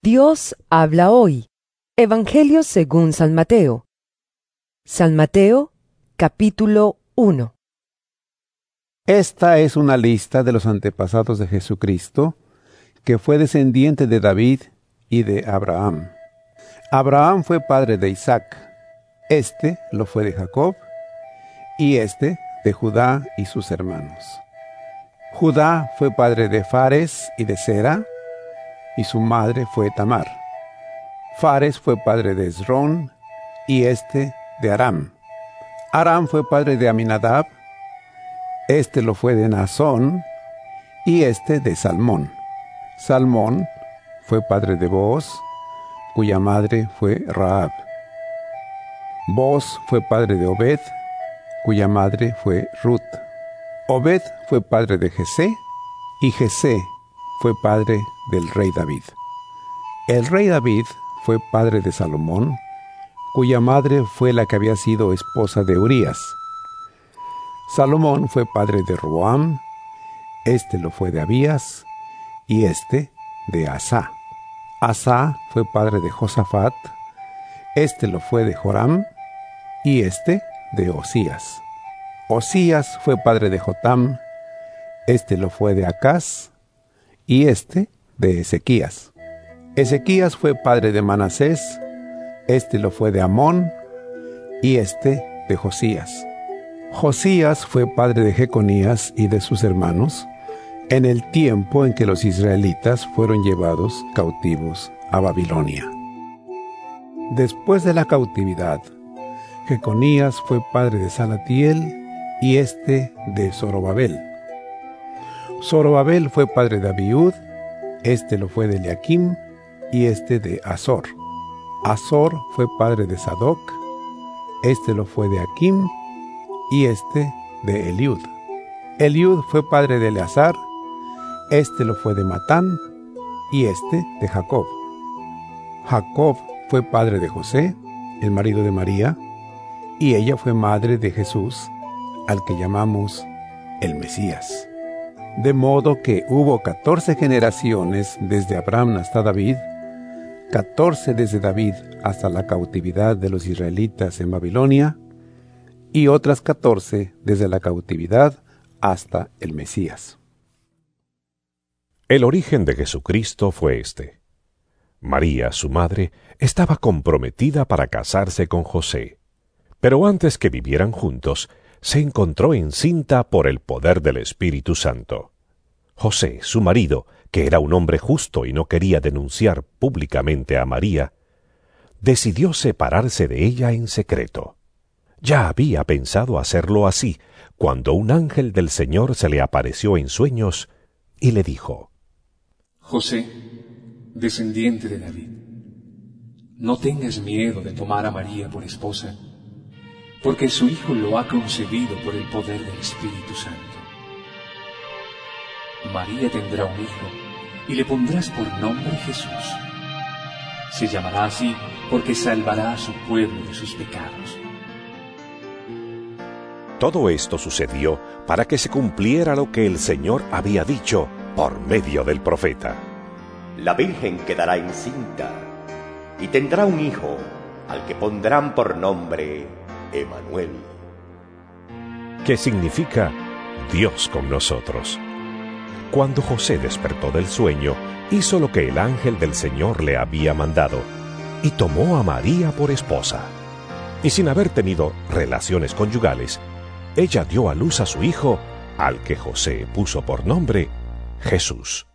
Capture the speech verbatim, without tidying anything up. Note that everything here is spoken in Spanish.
Dios habla hoy. Evangelio según San Mateo. San Mateo, capítulo uno. Esta es una lista de los antepasados de Jesucristo, que fue descendiente de David y de Abraham. Abraham fue padre de Isaac, este lo fue de Jacob, y este de Judá y sus hermanos. Judá fue padre de Fares y de Zera, y su madre fue Tamar. Fares fue padre de Esrón, y este de Aram. Aram fue padre de Aminadab, este lo fue de Naasón, y este de Salmón. Salmón fue padre de Booz, cuya madre fue Rahab. Booz fue padre de Obed, cuya madre fue Ruth. Obed fue padre de Jesé, y Jesé fue padre del rey David. El rey David fue padre de Salomón, cuya madre fue la que había sido esposa de Urías. Salomón fue padre de Roboam, este lo fue de Abías, y este de Asá. Asá fue padre de Josafat, este lo fue de Joram, y este de Osías. Osías fue padre de Jotam, este lo fue de Acaz, y este de Ezequías. Ezequías fue padre de Manasés, este lo fue de Amón, y este de Josías. Josías fue padre de Jeconías y de sus hermanos, en el tiempo en que los israelitas fueron llevados cautivos a Babilonia. Después de la cautividad, Jeconías fue padre de Salatiel, y este de Zorobabel. Zorobabel fue padre de Abiud, este lo fue de Eliakim, y este de Azor. Azor fue padre de Sadoc, este lo fue de Akim, y este de Eliud. Eliud fue padre de Eleazar, este lo fue de Matán, y este de Jacob. Jacob fue padre de José, el marido de María, y ella fue madre de Jesús, al que llamamos el Mesías. De modo que hubo catorce generaciones desde Abraham hasta David, catorce desde David hasta la cautividad de los israelitas en Babilonia, y otras catorce desde la cautividad hasta el Mesías. El origen de Jesucristo fue este. María, su madre, estaba comprometida para casarse con José, pero antes que vivieran juntos, se encontró encinta por el poder del Espíritu Santo. José, su marido, que era un hombre justo y no quería denunciar públicamente a María, decidió separarse de ella en secreto. Ya había pensado hacerlo así, cuando un ángel del Señor se le apareció en sueños y le dijo: José, descendiente de David, no tengas miedo de tomar a María por esposa, porque su hijo lo ha concebido por el poder del Espíritu Santo. María tendrá un hijo, y le pondrás por nombre Jesús. Se llamará así porque salvará a su pueblo de sus pecados. Todo esto sucedió para que se cumpliera lo que el Señor había dicho por medio del profeta. La Virgen quedará encinta y tendrá un hijo, al que pondrán por nombre Emanuel, que significa Dios con nosotros. Cuando José despertó del sueño, hizo lo que el ángel del Señor le había mandado, y tomó a María por esposa. Y sin haber tenido relaciones conyugales, ella dio a luz a su hijo, al que José puso por nombre Jesús.